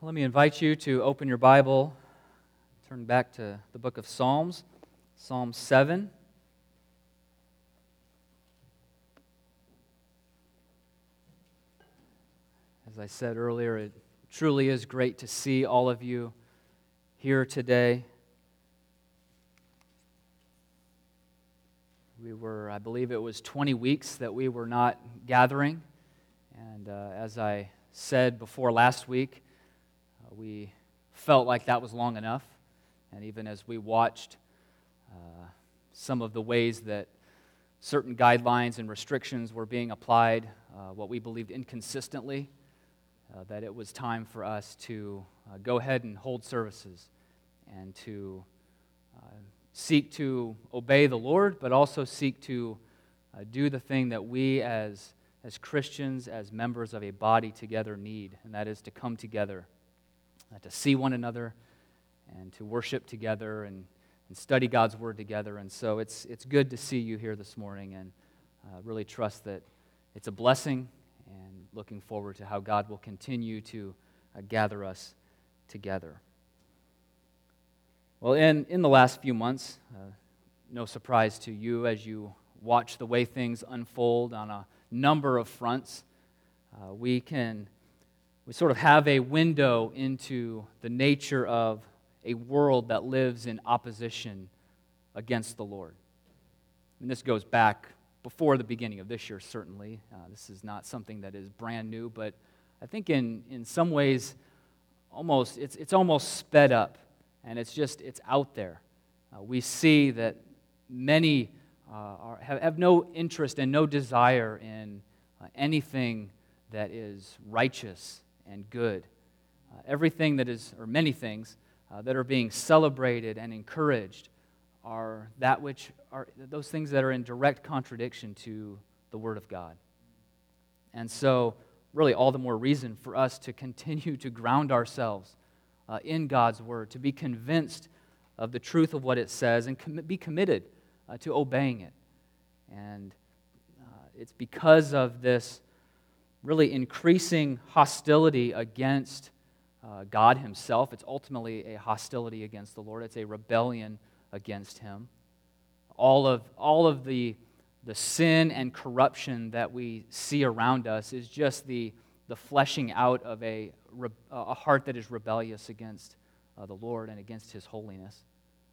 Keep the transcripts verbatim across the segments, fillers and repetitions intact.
Let me invite you to open your Bible, turn back to the book of Psalms, Psalm seven. As I said earlier, it truly is great to see all of you here today. We were, I believe it was twenty weeks that we were not gathering, and uh, as I said before last week, we felt like that was long enough, and even as we watched uh, some of the ways that certain guidelines and restrictions were being applied, uh, what we believed inconsistently, uh, that it was time for us to uh, go ahead and hold services and to uh, seek to obey the Lord, but also seek to uh, do the thing that we as, as Christians, as members of a body together need, and that is to come together Uh, to see one another and to worship together and, and study God's Word together. And so it's it's good to see you here this morning, and uh, really trust that it's a blessing, and looking forward to how God will continue to uh, gather us together. Well, in, in the last few months, uh, no surprise to you as you watch the way things unfold on a number of fronts, uh, we can We sort of have a window into the nature of a world that lives in opposition against the Lord. And this goes back before the beginning of this year, certainly. Uh, this is not something that is brand new, but I think in, in some ways, almost it's it's almost sped up, and it's just, it's out there. Uh, we see that many uh, are, have, have no interest and no desire in uh, anything that is righteous and good. Uh, everything that is, or many things, uh, that are being celebrated and encouraged are that which are those things that are in direct contradiction to the Word of God. And so, really, all the more reason for us to continue to ground ourselves uh, in God's Word, to be convinced of the truth of what it says, and com- be committed uh, to obeying it. And uh, it's because of this really increasing hostility against uh, God Himself. It's ultimately a hostility against the Lord. It's a rebellion against Him. All of all of the the sin and corruption that we see around us is just the the fleshing out of a a heart that is rebellious against uh, the Lord and against His holiness.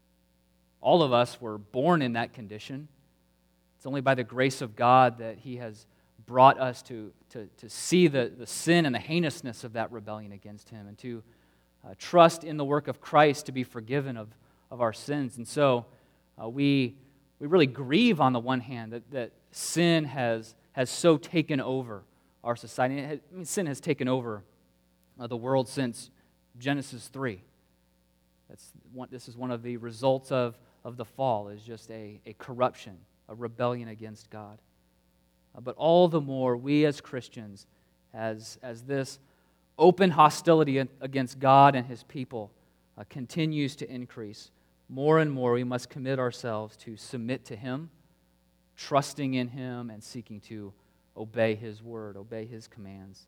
All of us were born in that condition. It's only by the grace of God that He has brought us to, to, to see the, the sin and the heinousness of that rebellion against Him, and to uh, trust in the work of Christ to be forgiven of, of our sins. And so uh, we we really grieve on the one hand that, that sin has, has so taken over our society. It has, I mean, sin has taken over uh, the world since Genesis three. That's one, this is one of the results of, of the fall, is just a, a corruption, a rebellion against God. But all the more, we as Christians, as, as this open hostility against God and His people uh, continues to increase, more and more we must commit ourselves to submit to Him, trusting in Him, and seeking to obey His word, obey His commands.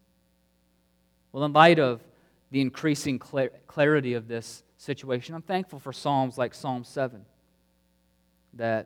Well, in light of the increasing clar- clarity of this situation, I'm thankful for Psalms like Psalm seven that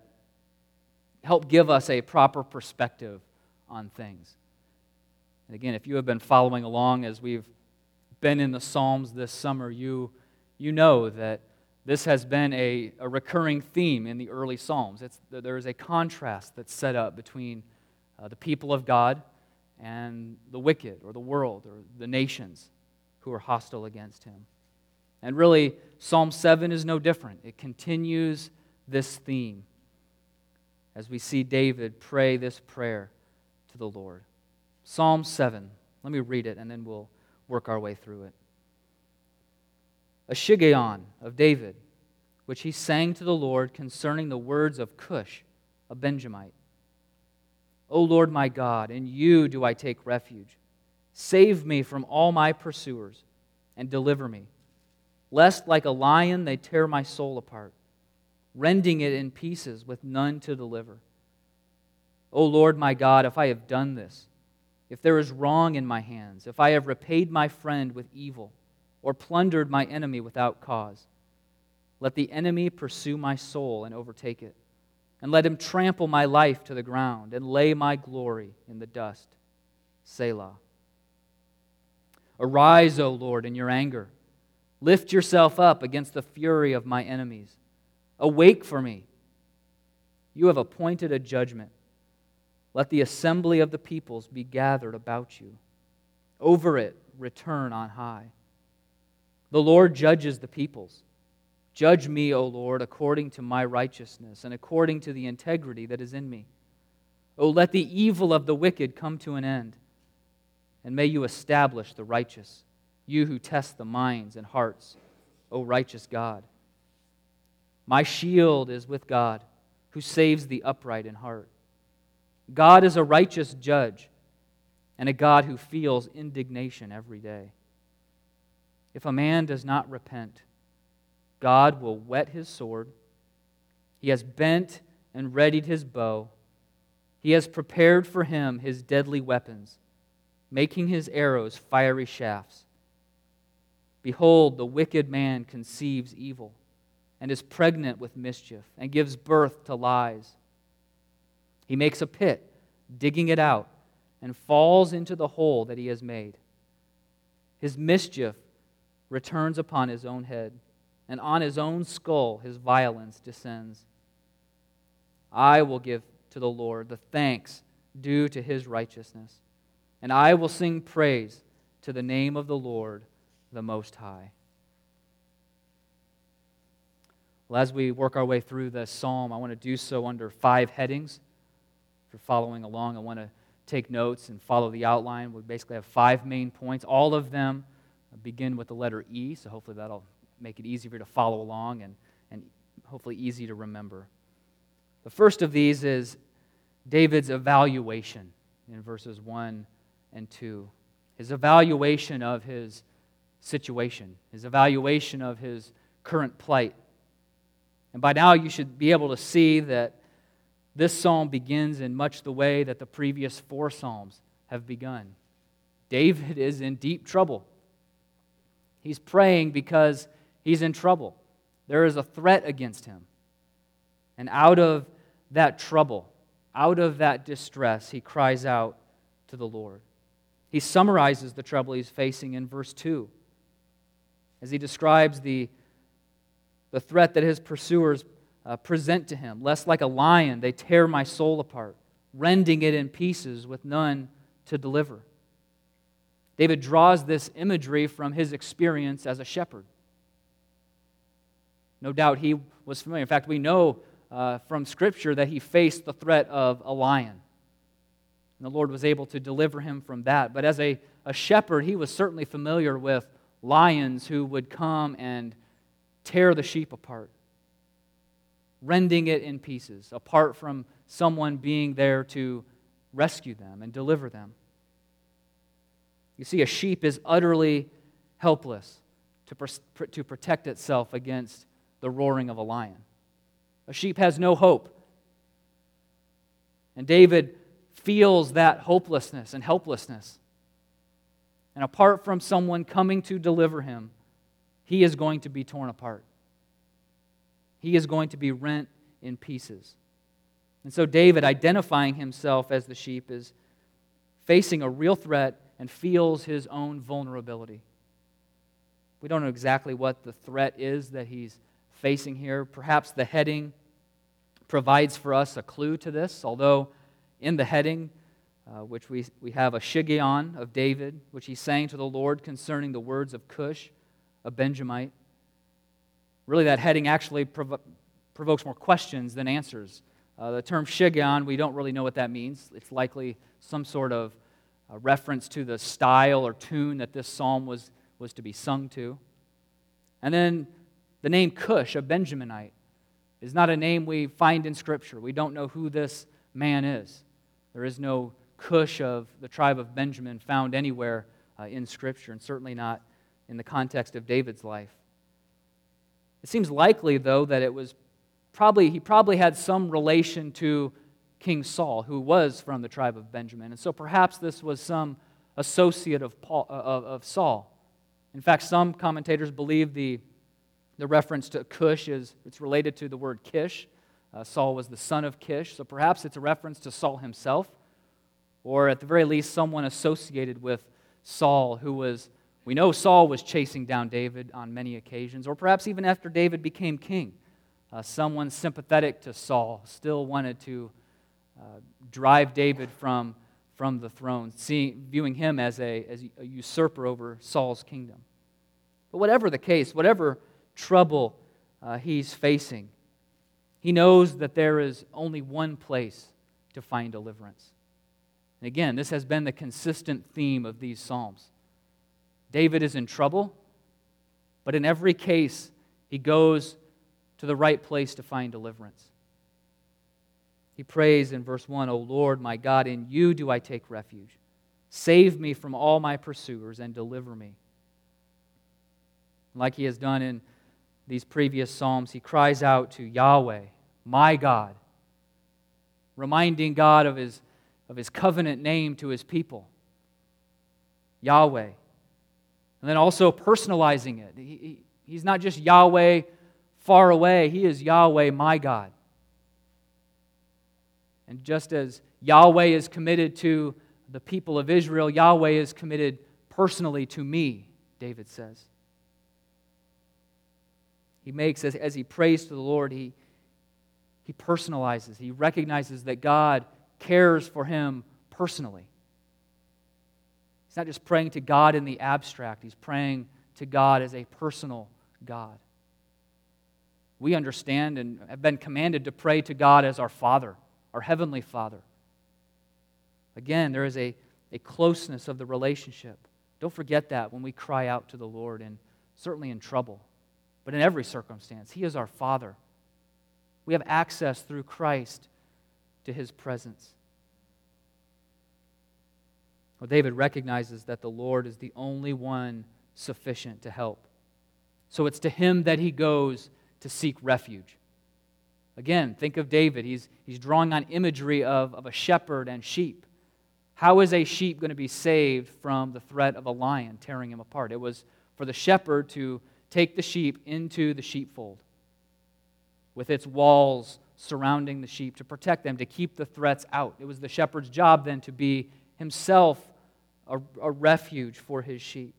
help give us a proper perspective on things. And again, if you have been following along as we've been in the Psalms this summer, you, you know that this has been a, a recurring theme in the early Psalms. It's, there is a contrast that's set up between uh, the people of God and the wicked, or the world, or the nations who are hostile against Him. And really, Psalm seven is no different. It continues this theme as we see David pray this prayer to the Lord. Psalm seven. Let me read it, and then we'll work our way through it. A Shiggaion of David, which he sang to the Lord concerning the words of Cush, a Benjamite. O Lord my God, in You do I take refuge. Save me from all my pursuers, and deliver me, lest like a lion they tear my soul apart, rending it in pieces with none to deliver. O Lord my God, if I have done this, if there is wrong in my hands, if I have repaid my friend with evil, or plundered my enemy without cause. Let the enemy pursue my soul and overtake it, and let him trample my life to the ground and lay my glory in the dust. Selah. Arise, O Lord, in your anger. Lift yourself up against the fury of my enemies. Awake for me. You have appointed a judgment. Let the assembly of the peoples be gathered about you. Over it return on high. The Lord judges the peoples. Judge me, O Lord, according to my righteousness and according to the integrity that is in me. O let the evil of the wicked come to an end, and may you establish the righteous, you who test the minds and hearts, O righteous God. My shield is with God, who saves the upright in heart. God is a righteous judge, and a God who feels indignation every day. If a man does not repent, God will whet his sword. He has bent and readied his bow. He has prepared for him his deadly weapons, making his arrows fiery shafts. Behold, the wicked man conceives evil and is pregnant with mischief and gives birth to lies. He makes a pit, digging it out, and falls into the hole that he has made. His mischief returns upon his own head, and on his own skull his violence descends. I will give to the Lord the thanks due to his righteousness, and I will sing praise to the name of the Lord, the Most High. Well, as we work our way through this psalm, I want to do so under five headings. If you're following along, I want to take notes and follow the outline. We basically have five main points. All of them begin with the letter E, so hopefully that'll make it easier to follow along and, and hopefully easy to remember. The first of these is David's evaluation in verses one and two. His evaluation of his situation, his evaluation of his current plight. And by now you should be able to see that this psalm begins in much the way that the previous four psalms have begun. David is in deep trouble. He's praying because he's in trouble. There is a threat against him. And out of that trouble, out of that distress, he cries out to the Lord. He summarizes the trouble he's facing in verse two as he describes the, the threat that his pursuers uh, present to him. Lest like a lion they tear my soul apart, rending it in pieces with none to deliver. David draws this imagery from his experience as a shepherd. No doubt he was familiar. In fact, we know uh, from Scripture that he faced the threat of a lion. And the Lord was able to deliver him from that. But as a, a shepherd, he was certainly familiar with lions who would come and tear the sheep apart, rending it in pieces, apart from someone being there to rescue them and deliver them. You see, a sheep is utterly helpless to, pr- to protect itself against the roaring of a lion. A sheep has no hope. And David feels that hopelessness and helplessness. And apart from someone coming to deliver him, he is going to be torn apart. He is going to be rent in pieces. And so David, identifying himself as the sheep, is facing a real threat and feels his own vulnerability. We don't know exactly what the threat is that he's facing here. Perhaps the heading provides for us a clue to this, although in the heading, uh, which we, we have a Shiggaion of David, which he sang to the Lord concerning the words of Cush, a Benjamite. Really, that heading actually provo- provokes more questions than answers. Uh, the term Shiggaion, we don't really know what that means. It's likely some sort of a reference to the style or tune that this psalm was, was to be sung to. And then the name Cush, a Benjaminite, is not a name we find in Scripture. We don't know who this man is. There is no Cush of the tribe of Benjamin found anywhere uh, in Scripture, and certainly not in the context of David's life. It seems likely, though, that it was probably he probably had some relation to King Saul, who was from the tribe of Benjamin. And so perhaps this was some associate of, Paul, of, of Saul. In fact, some commentators believe the, the reference to Cush is it's related to the word Kish. Uh, Saul was the son of Kish, so perhaps it's a reference to Saul himself, or at the very least, someone associated with Saul who was, we know Saul was chasing down David on many occasions, or perhaps even after David became king. Uh, someone sympathetic to Saul still wanted to uh, drive David from, from the throne, seeing, viewing him as a, as a usurper over Saul's kingdom. But whatever the case, whatever trouble uh, he's facing, he knows that there is only one place to find deliverance. And again, this has been the consistent theme of these Psalms. David is in trouble, but in every case, he goes to the right place to find deliverance. He prays in verse one, O Lord, my God, in you do I take refuge. Save me from all my pursuers and deliver me. Like he has done in these previous Psalms, he cries out to Yahweh, my God, reminding God of his, of his covenant name to his people, Yahweh. And then also personalizing it. He, he, he's not just Yahweh far away, he is Yahweh, my God. And just as Yahweh is committed to the people of Israel, Yahweh is committed personally to me, David says. He makes, as, as he prays to the Lord, he, he personalizes. He recognizes that God cares for him personally. He's not just praying to God in the abstract. He's praying to God as a personal God. We understand and have been commanded to pray to God as our Father, our Heavenly Father. Again, there is a, a closeness of the relationship. Don't forget that when we cry out to the Lord, and certainly in trouble. But in every circumstance, He is our Father. We have access through Christ to His presence. Well, David recognizes that the Lord is the only one sufficient to help. So it's to Him that he goes to seek refuge. Again, think of David. He's, he's drawing on imagery of, of a shepherd and sheep. How is a sheep going to be saved from the threat of a lion tearing him apart? It was for the shepherd to take the sheep into the sheepfold with its walls surrounding the sheep to protect them, to keep the threats out. It was the shepherd's job then to be himself a, a refuge for his sheep.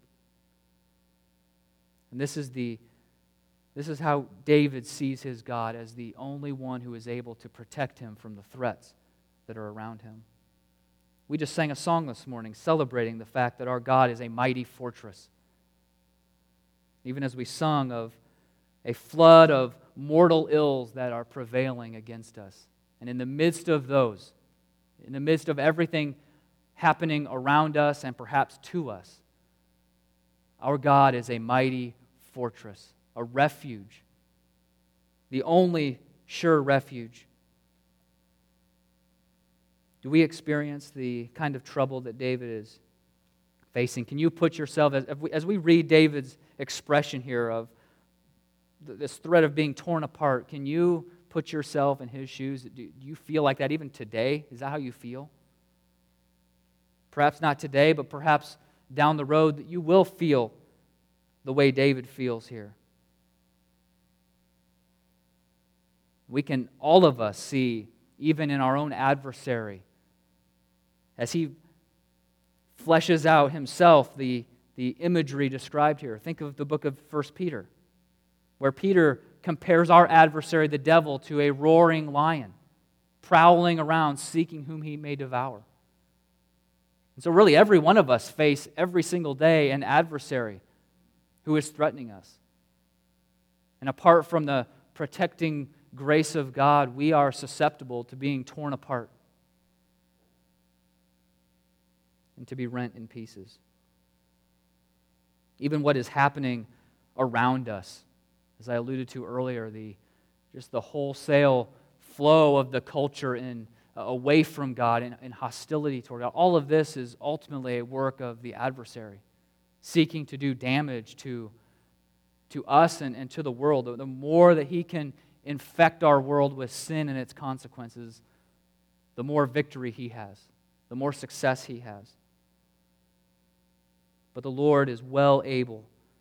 And this is the this is how David sees his God, as the only one who is able to protect him from the threats that are around him. We just sang a song this morning celebrating the fact that our God is a mighty fortress. Even as we sung of a flood of mortal ills that are prevailing against us. And in the midst of those, in the midst of everything happening around us and perhaps to us, our God is a mighty fortress, a refuge, the only sure refuge. Do we experience the kind of trouble that David is facing? Can you put yourself, as we, as we read David's expression here of this threat of being torn apart, can you put yourself in his shoes? Do you feel like that even today? Is that how you feel? Perhaps not today, but perhaps down the road that you will feel the way David feels here. We can, all of us, see, even in our own adversary, as he fleshes out himself the, the imagery described here. Think of the book of First Peter, where Peter compares our adversary, the devil, to a roaring lion, prowling around, seeking whom he may devour. And so really every one of us face every single day an adversary who is threatening us. And apart from the protecting grace of God, we are susceptible to being torn apart and to be rent in pieces. Even what is happening around us, as I alluded to earlier, the just the wholesale flow of the culture in uh, away from God and, and hostility toward God, all of this is ultimately a work of the adversary, seeking to do damage to, to us and, and to the world. The, the more that he can infect our world with sin and its consequences, the more victory he has, the more success he has. But the Lord is well able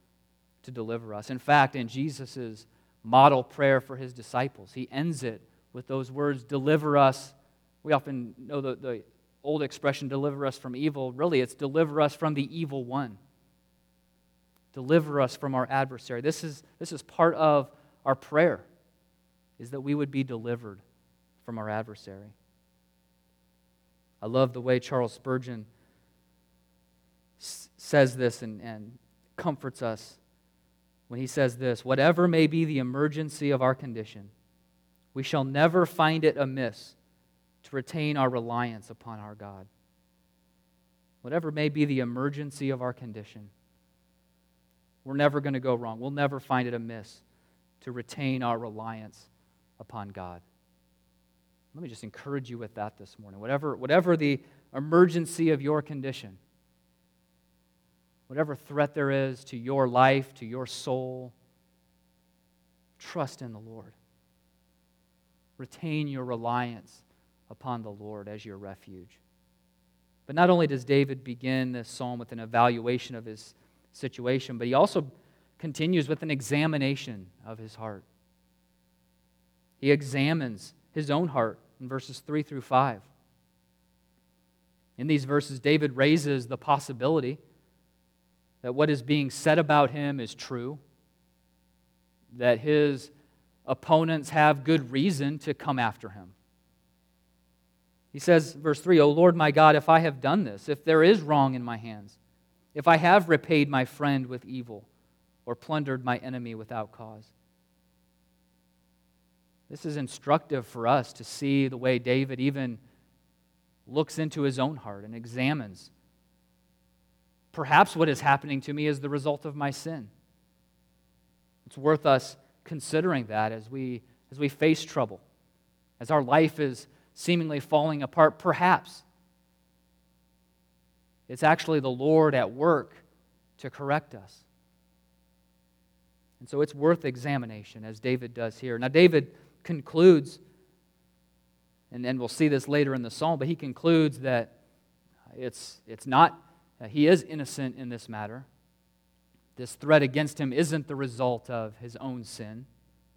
to deliver us. In fact, in Jesus' model prayer for his disciples, he ends it with those words, deliver us. We often know the, the old expression, deliver us from evil. Really, it's deliver us from the evil one. Deliver us from our adversary. This is, this is part of our prayer, is that we would be delivered from our adversary. I love the way Charles Spurgeon s- says this and, and comforts us when he says this, whatever may be the emergency of our condition, we shall never find it amiss to retain our reliance upon our God. Whatever may be the emergency of our condition, we're never going to go wrong. We'll never find it amiss to retain our reliance upon God. Let me just encourage you with that this morning. Whatever, whatever the emergency of your condition, whatever threat there is to your life, to your soul, trust in the Lord. Retain your reliance upon the Lord as your refuge. But not only does David begin this psalm with an evaluation of his situation, but he also continues with an examination of his heart. He examines his own heart in verses three through five. In these verses, David raises the possibility that what is being said about him is true, that his opponents have good reason to come after him. He says, verse three, O Lord my God, if I have done this, if there is wrong in my hands, if I have repaid my friend with evil or plundered my enemy without cause. This is instructive for us to see the way David even looks into his own heart and examines. Perhaps what is happening to me is the result of my sin. It's worth us considering that as we as we face trouble, as our life is seemingly falling apart. Perhaps it's actually the Lord at work to correct us. And so it's worth examination, as David does here. Now, David concludes, and, and we'll see this later in the psalm, but he concludes that it's, it's not, uh, he is innocent in this matter. This threat against him isn't the result of his own sin.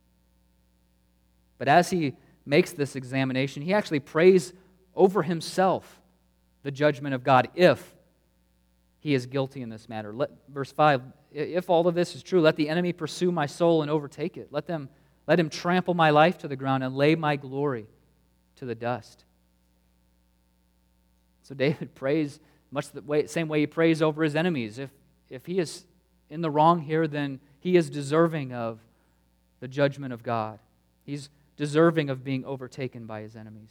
But as he makes this examination, he actually prays over himself the judgment of God if he is guilty in this matter. Let, verse five, if all of this is true, let the enemy pursue my soul and overtake it. Let them, let him trample my life to the ground and lay my glory to the dust. So David prays much the way, same way he prays over his enemies. If, if he is in the wrong here, then he is deserving of the judgment of God. He's deserving of being overtaken by his enemies.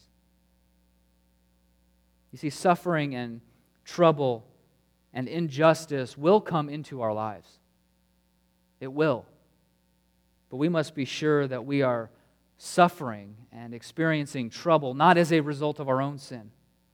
You see, suffering and trouble and injustice will come into our lives. It will. But we must be sure that we are suffering and experiencing trouble not as a result of our own sin.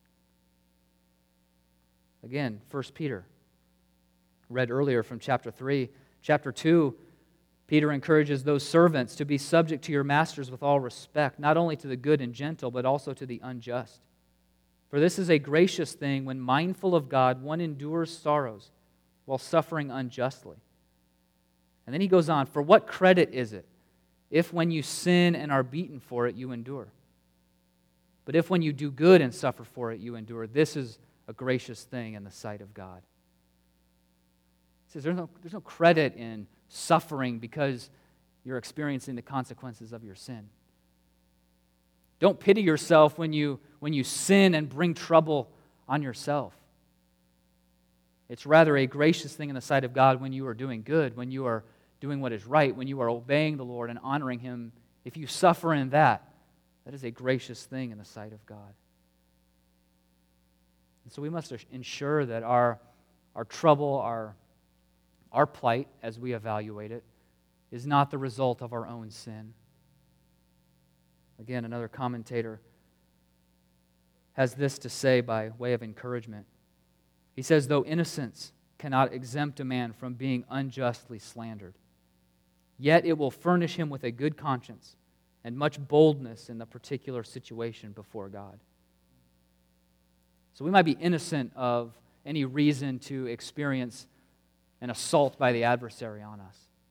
Again, First Peter, read earlier from chapter three. Chapter two, Peter encourages those servants to be subject to your masters with all respect, not only to the good and gentle, but also to the unjust. For this is a gracious thing when, mindful of God, one endures sorrows while suffering unjustly. And then he goes on, for what credit is it if when you sin and are beaten for it, you endure? But if when you do good and suffer for it, you endure, this is a gracious thing in the sight of God. He says there's no, there's no credit in suffering because you're experiencing the consequences of your sin. Don't pity yourself when you, when you sin and bring trouble on yourself. It's rather a gracious thing in the sight of God when you are doing good, when you are doing what is right, when you are obeying the Lord and honoring Him. If you suffer in that, that is a gracious thing in the sight of God. And so we must ensure that our, our trouble, our, our plight, as we evaluate it, is not the result of our own sin. Again, another commentator has this to say by way of encouragement. He says, though innocence cannot exempt a man from being unjustly slandered, yet it will furnish him with a good conscience and much boldness in the particular situation before God. So we might be innocent of any reason to experience an assault by the adversary on us.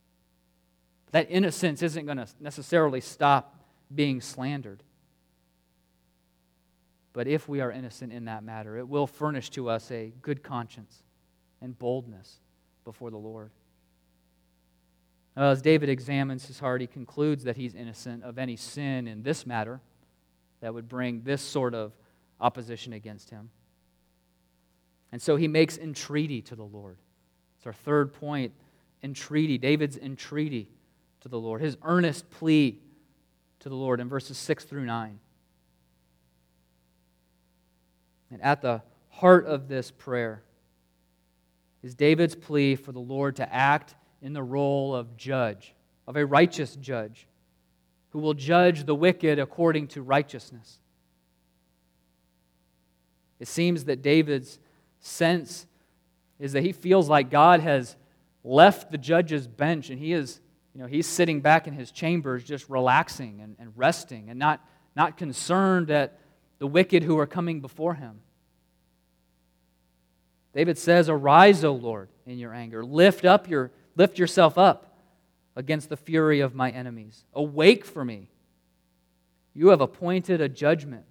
That innocence isn't going to necessarily stop being slandered. But if we are innocent in that matter, it will furnish to us a good conscience and boldness before the Lord. Uh, as David examines his heart, he concludes that he's innocent of any sin in this matter that would bring this sort of opposition against him. And so he makes entreaty to the Lord. It's our third point, entreaty. David's entreaty to the Lord, his earnest plea to the Lord in verses six through nine. And at the heart of this prayer is David's plea for the Lord to act in the role of judge, of a righteous judge, who will judge the wicked according to righteousness. It seems that David's sense is that he feels like God has left the judge's bench and he is, you know, he's sitting back in his chambers just relaxing and, and resting and not, not concerned at the wicked who are coming before him. David says, "Arise, O Lord, in your anger. Lift up your lift yourself up against the fury of my enemies. Awake for me. You have appointed a judgment."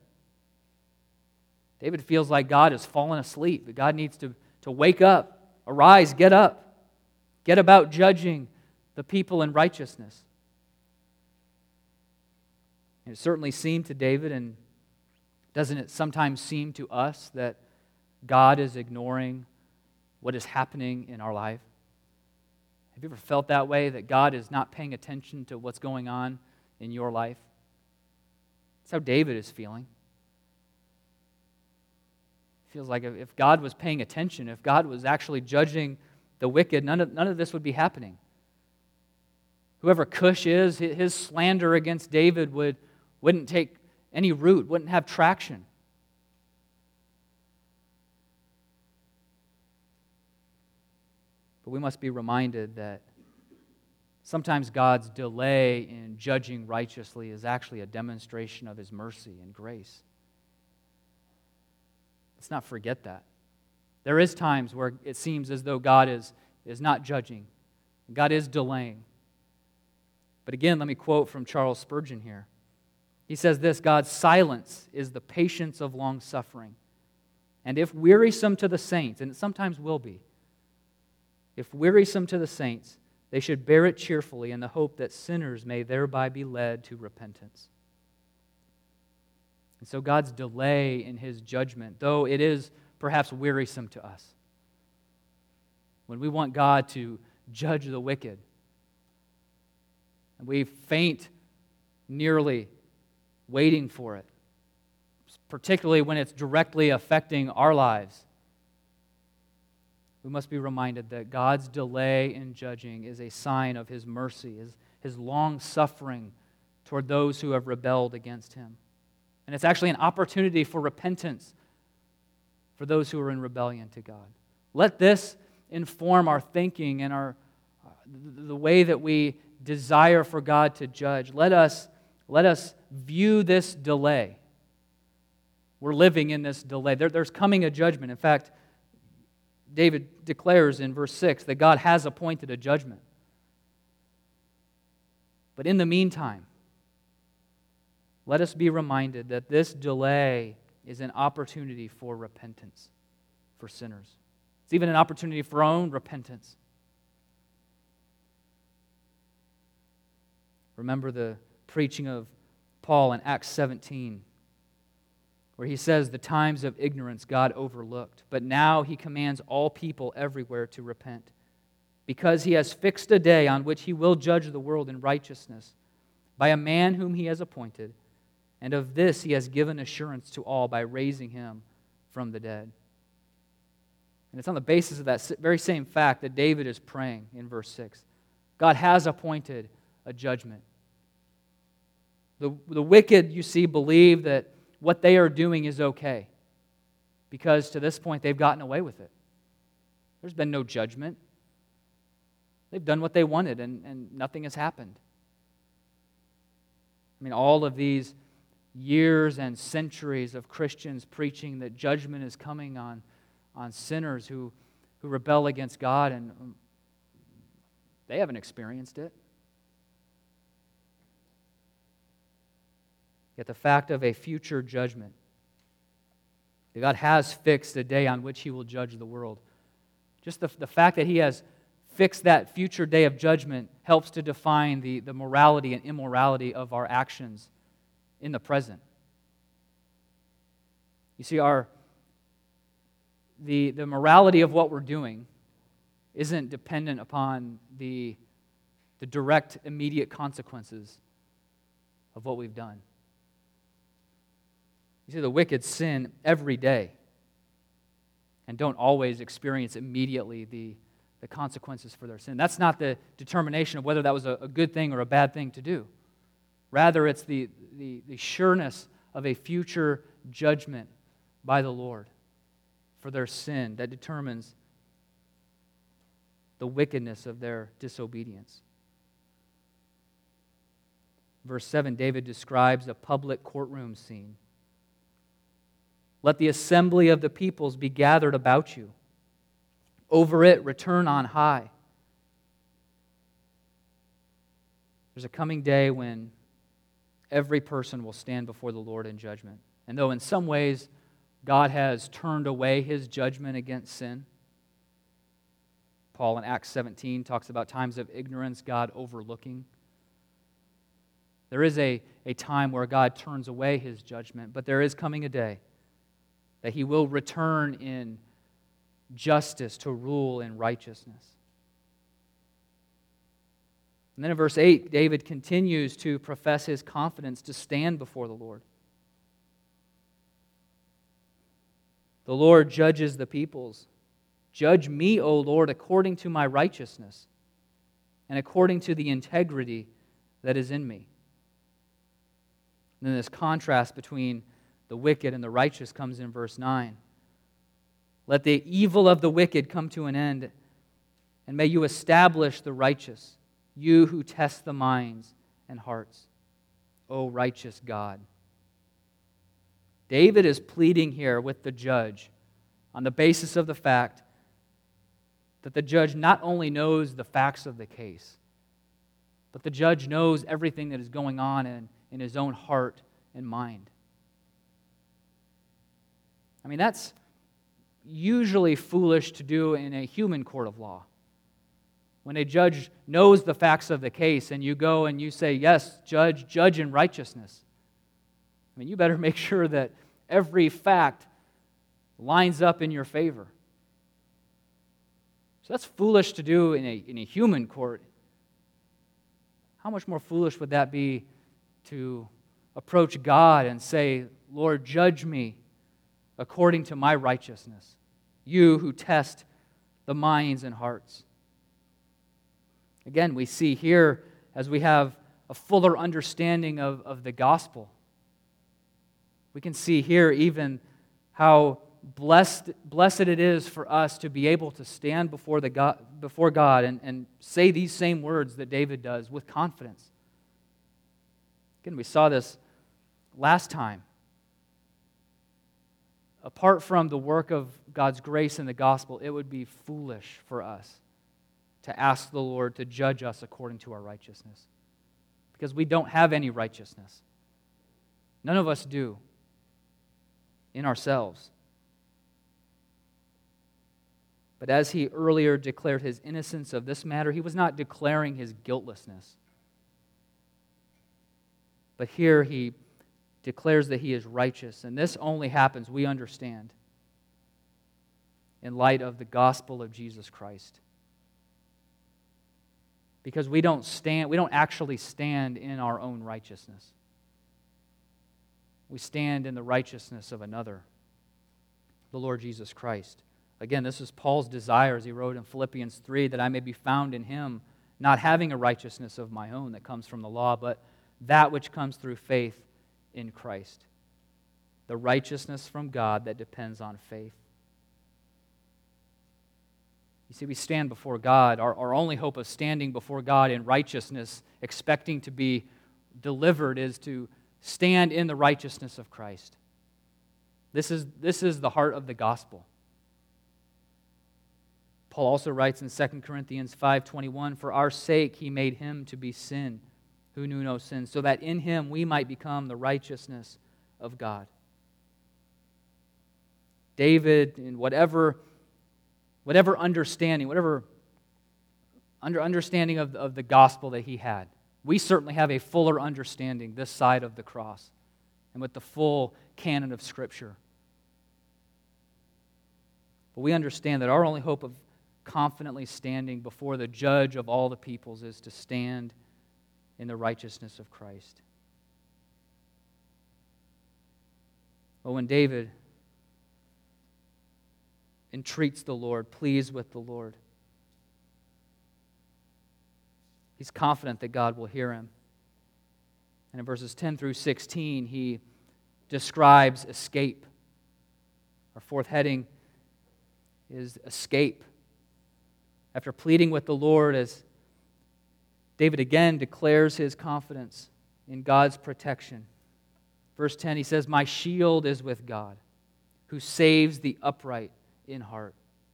David feels like God has fallen asleep, but God needs to, to wake up. Arise, get up. Get about judging the people in righteousness. And it certainly seemed to David, and doesn't it sometimes seem to us, that God is ignoring what is happening in our life? Have you ever felt that way, that God is not paying attention to what's going on in your life? That's how David is feeling. It feels like if God was paying attention, if God was actually judging the wicked, none of, none of this would be happening. Whoever Cush is, his slander against David would, wouldn't take any root, wouldn't have traction. But we must be reminded that sometimes God's delay in judging righteously is actually a demonstration of His mercy and grace. Let's not forget that. There is times where it seems as though God is, is not judging. God is delaying. But again, let me quote from Charles Spurgeon here. He says this: "God's silence is the patience of long-suffering. And if wearisome to the saints," and it sometimes will be, "if wearisome to the saints, they should bear it cheerfully in the hope that sinners may thereby be led to repentance." And so God's delay in His judgment, though it is perhaps wearisome to us, when we want God to judge the wicked, and we faint nearly waiting for it, particularly when it's directly affecting our lives, we must be reminded that God's delay in judging is a sign of His mercy, His, His long-suffering toward those who have rebelled against Him. And it's actually an opportunity for repentance for those who are in rebellion to God. Let this inform our thinking and our the way that we desire for God to judge. Let us, let us view this delay. We're living in this delay. There, there's coming a judgment. In fact, David declares in verse six that God has appointed a judgment. But in the meantime, let us be reminded that this delay is an opportunity for repentance for sinners. It's even an opportunity for our own repentance. Remember the preaching of Paul in Acts seventeen, where he says, "The times of ignorance God overlooked, but now He commands all people everywhere to repent, because He has fixed a day on which He will judge the world in righteousness by a man whom He has appointed, and of this He has given assurance to all by raising Him from the dead." And it's on the basis of that very same fact that David is praying in verse six. God has appointed a judgment. The, the wicked, you see, believe that what they are doing is okay, because to this point they've gotten away with it. There's been no judgment. They've done what they wanted, and, and nothing has happened. I mean, all of these years and centuries of Christians preaching that judgment is coming on, on sinners who, who rebel against God, and um, they haven't experienced it. Yet the fact of a future judgment, that God has fixed a day on which He will judge the world. Just the, the fact that He has fixed that future day of judgment helps to define the, the morality and immorality of our actions in the present. You see, our the, the morality of what we're doing isn't dependent upon the, the direct, immediate consequences of what we've done. You see, the wicked sin every day and don't always experience immediately the, the consequences for their sin. That's not the determination of whether that was a, a good thing or a bad thing to do. Rather, it's the, the, the sureness of a future judgment by the Lord for their sin that determines the wickedness of their disobedience. Verse seven, David describes a public courtroom scene. Let the assembly of the peoples be gathered about you. Over it, return on high. There's a coming day when every person will stand before the Lord in judgment. And though in some ways God has turned away His judgment against sin, Paul in Acts seventeen talks about times of ignorance, God overlooking. There is a, a time where God turns away His judgment, but there is coming a day that He will return in justice to rule in righteousness. And then in verse eight, David continues to profess his confidence to stand before the Lord. The Lord judges the peoples. Judge me, O Lord, according to my righteousness and according to the integrity that is in me. And then this contrast between the wicked and the righteous comes in verse nine. Let the evil of the wicked come to an end, and may you establish the righteous, you who test the minds and hearts, O righteous God. David is pleading here with the judge on the basis of the fact that the judge not only knows the facts of the case, but the judge knows everything that is going on in, in his own heart and mind. I mean, that's usually foolish to do in a human court of law. When a judge knows the facts of the case and you go and you say, yes, judge, judge in righteousness. I mean, you better make sure that every fact lines up in your favor. So that's foolish to do in a, in a human court. How much more foolish would that be to approach God and say, Lord, judge me according to my righteousness, you who test the minds and hearts. Again, we see here, as we have a fuller understanding of, of the gospel, we can see here even how blessed, blessed it is for us to be able to stand before, the God, before God and, and say these same words that David does with confidence. Again, we saw this last time. Apart from the work of God's grace in the gospel, it would be foolish for us to ask the Lord to judge us according to our righteousness. Because we don't have any righteousness. None of us do in ourselves. But as he earlier declared his innocence of this matter, he was not declaring his guiltlessness. But here he declares that he is righteous. And this only happens, we understand, in light of the gospel of Jesus Christ. Because we don't stand, we don't actually stand in our own righteousness. We stand in the righteousness of another, the Lord Jesus Christ. Again, this is Paul's desire, as he wrote in Philippians three, that I may be found in him, not having a righteousness of my own that comes from the law, but that which comes through faith in Christ. The righteousness from God that depends on faith. You see, we stand before God. Our, our only hope of standing before God in righteousness, expecting to be delivered, is to stand in the righteousness of Christ. This is, this is the heart of the gospel. Paul also writes in Second Corinthians five twenty-one, for our sake he made him to be sin, who knew no sin, so that in him we might become the righteousness of God. David, in whatever, whatever understanding, whatever under understanding of, of the gospel that he had, we certainly have a fuller understanding this side of the cross and with the full canon of Scripture. But we understand that our only hope of confidently standing before the judge of all the peoples is to stand in the righteousness of Christ. But when David entreats the Lord, pleads with the Lord, he's confident that God will hear him. And in verses ten through sixteen, he describes escape. Our fourth heading is escape. After pleading with the Lord, as David again declares his confidence in God's protection. Verse ten, he says, "My shield is with God, who saves the upright in heart."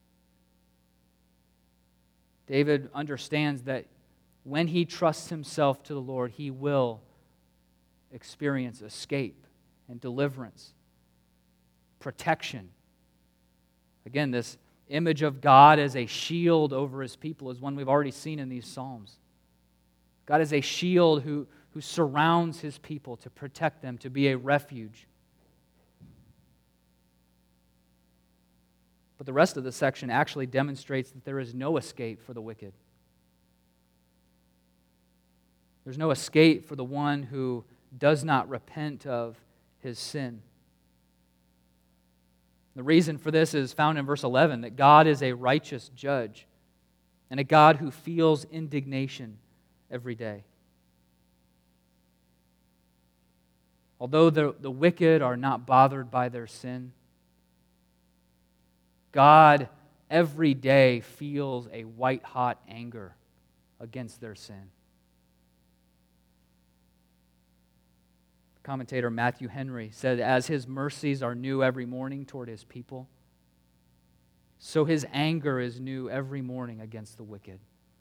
David understands that when he trusts himself to the Lord, he will experience escape and deliverance, protection. Again, this image of God as a shield over his people is one we've already seen in these Psalms. God is a shield who, who surrounds his people to protect them, to be a refuge. But the rest of the section actually demonstrates that there is no escape for the wicked. There's no escape for the one who does not repent of his sin. The reason for this is found in verse eleven, that God is a righteous judge and a God who feels indignation every day. Although the, the wicked are not bothered by their sin, God every day feels a white-hot anger against their sin. Commentator Matthew Henry said, "As his mercies are new every morning toward his people, so his anger is new every morning against the wicked."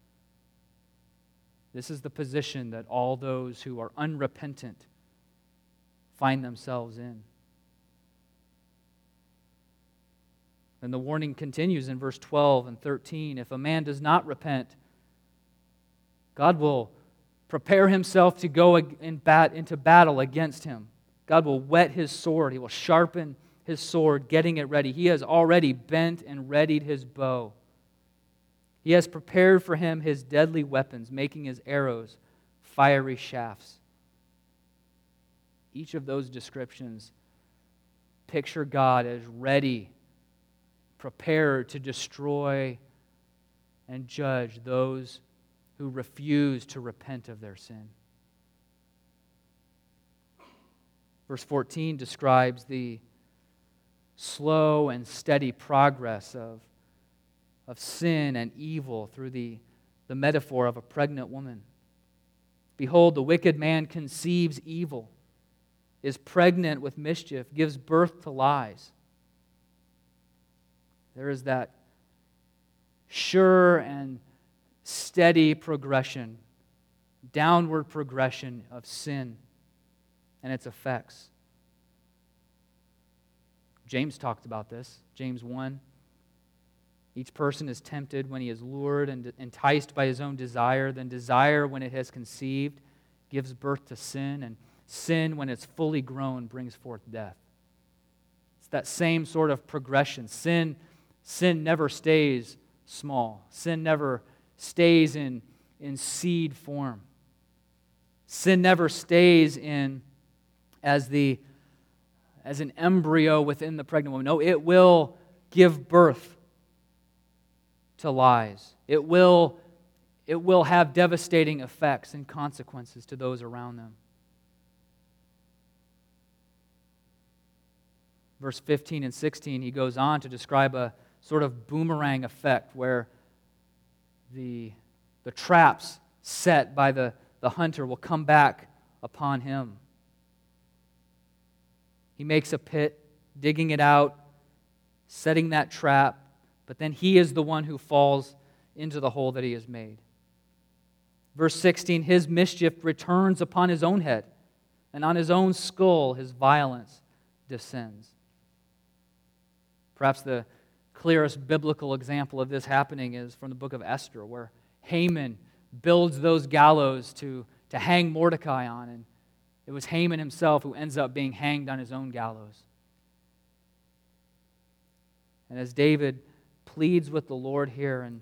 This is the position that all those who are unrepentant find themselves in. And the warning continues in verse twelve and thirteen. If a man does not repent, God will prepare himself to go in bat, into battle against him. God will whet his sword. He will sharpen his sword, getting it ready. He has already bent and readied his bow. He has prepared for him his deadly weapons, making his arrows fiery shafts. Each of those descriptions picture God as ready, prepared to destroy and judge those who refuse to repent of their sin. Verse fourteen describes the slow and steady progress of, of sin and evil through the, the metaphor of a pregnant woman. Behold, the wicked man conceives evil, is pregnant with mischief, gives birth to lies. There is that sure and steady progression, downward progression of sin and its effects. James talked about this. James one. Each person is tempted when he is lured and enticed by his own desire. Then desire, when it has conceived, gives birth to sin. And sin, when it's fully grown, brings forth death. It's that same sort of progression. Sin, sin never stays small. Sin never stays in, in seed form. Sin never stays in as the as an embryo within the pregnant woman. No, it will give birth to lies. It will, it will have devastating effects and consequences to those around them. Verse fifteen and sixteen, he goes on to describe a sort of boomerang effect where The, the traps set by the, the hunter will come back upon him. He makes a pit, digging it out, setting that trap, but then he is the one who falls into the hole that he has made. Verse sixteen, his mischief returns upon his own head, and on his own skull his violence descends. Perhaps the clearest biblical example of this happening is from the book of Esther, where Haman builds those gallows to, to hang Mordecai on, and it was Haman himself who ends up being hanged on his own gallows. And as David pleads with the Lord here and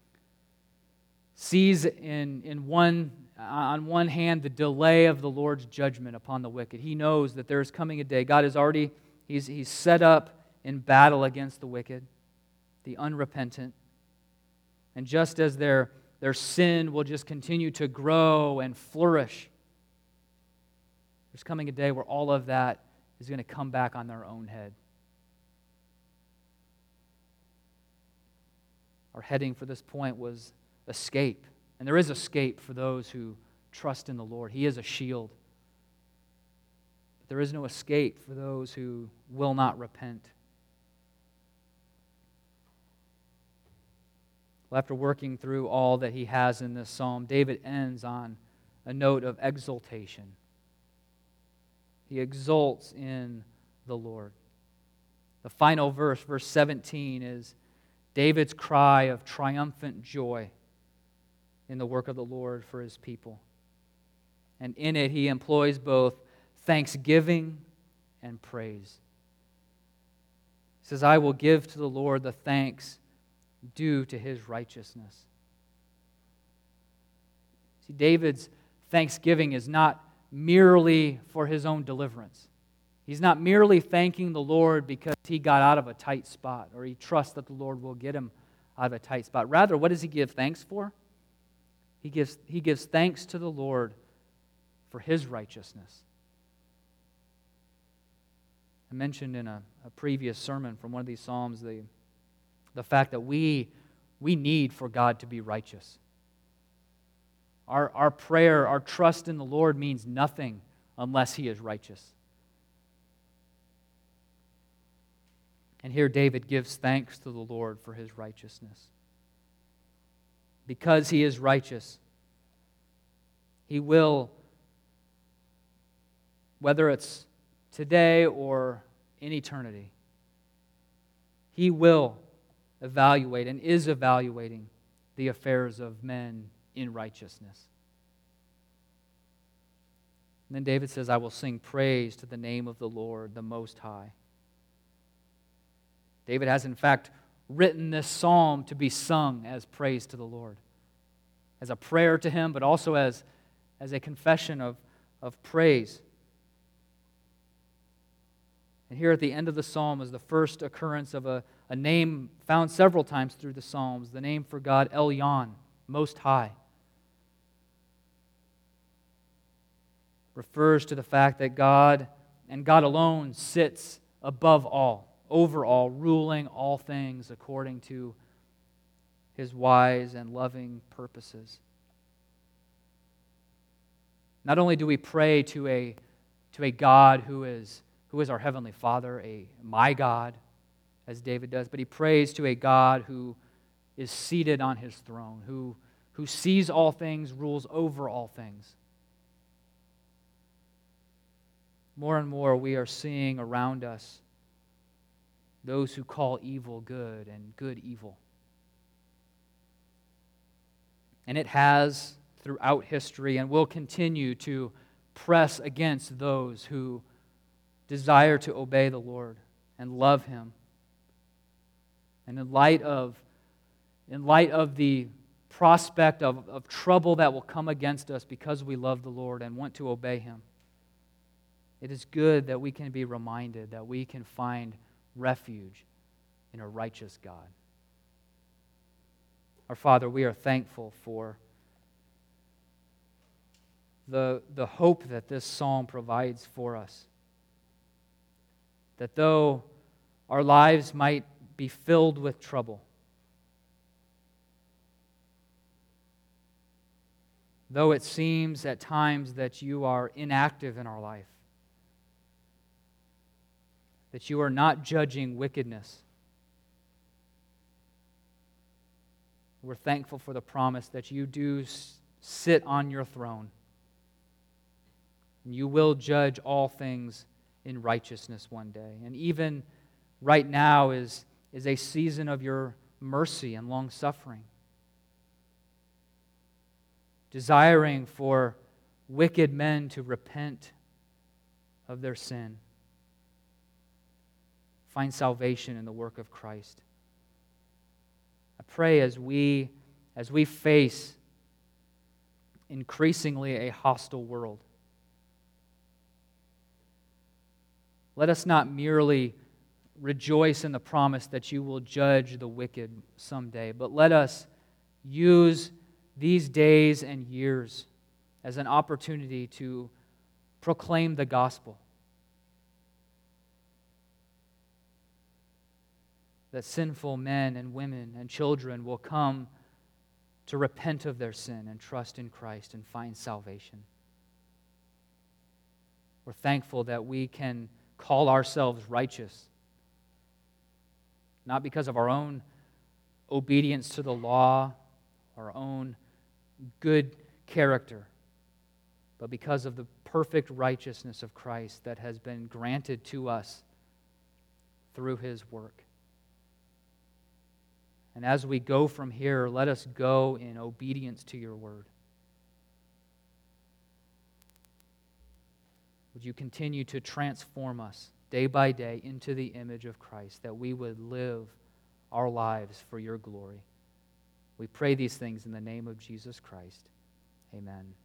sees in, in one, on one hand the delay of the Lord's judgment upon the wicked, he knows that there is coming a day. God is already, he's, he's set up in battle against the wicked, the unrepentant. And just as their, their sin will just continue to grow and flourish, there's coming a day where all of that is going to come back on their own head. Our heading for this point was escape. And there is escape for those who trust in the Lord. He is a shield. But there is no escape for those who will not repent. Well, after working through all that he has in this psalm, David ends on a note of exultation. He exults in the Lord. The final verse, verse seventeen, is David's cry of triumphant joy in the work of the Lord for his people. And in it, he employs both thanksgiving and praise. He says, I will give to the Lord the thanks due to his righteousness. See, David's thanksgiving is not merely for his own deliverance. He's not merely thanking the Lord because he got out of a tight spot or he trusts that the Lord will get him out of a tight spot. Rather, what does he give thanks for? He gives, he gives thanks to the Lord for his righteousness. I mentioned in a, a previous sermon from one of these Psalms the, the fact that we, we need for God to be righteous. Our, our prayer, our trust in the Lord means nothing unless he is righteous. And here David gives thanks to the Lord for his righteousness. Because he is righteous, he will, whether it's today or in eternity, he will evaluate and is evaluating the affairs of men in righteousness. And then David says, I will sing praise to the name of the Lord, the Most High. David has, in fact, written this psalm to be sung as praise to the Lord, as a prayer to him, but also as, as a confession of, of praise. And here at the end of the psalm is the first occurrence of a, a name found several times through the Psalms, the name for God, Elyon, Most High. Refers to the fact that God and God alone sits above all, over all, ruling all things according to his wise and loving purposes. Not only do we pray to a, to a God who is, who is our Heavenly Father, a my God, as David does, but he prays to a God who is seated on his throne, who, who sees all things, rules over all things. More and more we are seeing around us those who call evil good and good evil. And it has throughout history and will continue to press against those who desire to obey the Lord and love him. And in light of, in light of the prospect of, of trouble that will come against us because we love the Lord and want to obey him, it is good that we can be reminded that we can find refuge in a righteous God. Our Father, we are thankful for the, the hope that this psalm provides for us. That though our lives might be filled with trouble, though it seems at times that you are inactive in our life, that you are not judging wickedness, we're thankful for the promise that you do sit on your throne. And you will judge all things in righteousness one day. And even right now is, is a season of your mercy and long-suffering, desiring for wicked men to repent of their sin, find salvation in the work of Christ. I pray as we, as we face increasingly a hostile world, let us not merely rejoice in the promise that you will judge the wicked someday, but let us use these days and years as an opportunity to proclaim the gospel. That sinful men and women and children will come to repent of their sin and trust in Christ and find salvation. We're thankful that we can call ourselves righteous, not because of our own obedience to the law, our own good character, but because of the perfect righteousness of Christ that has been granted to us through His work. And as we go from here, let us go in obedience to your word. Would you continue to transform us day by day into the image of Christ, that we would live our lives for your glory. We pray these things in the name of Jesus Christ. Amen.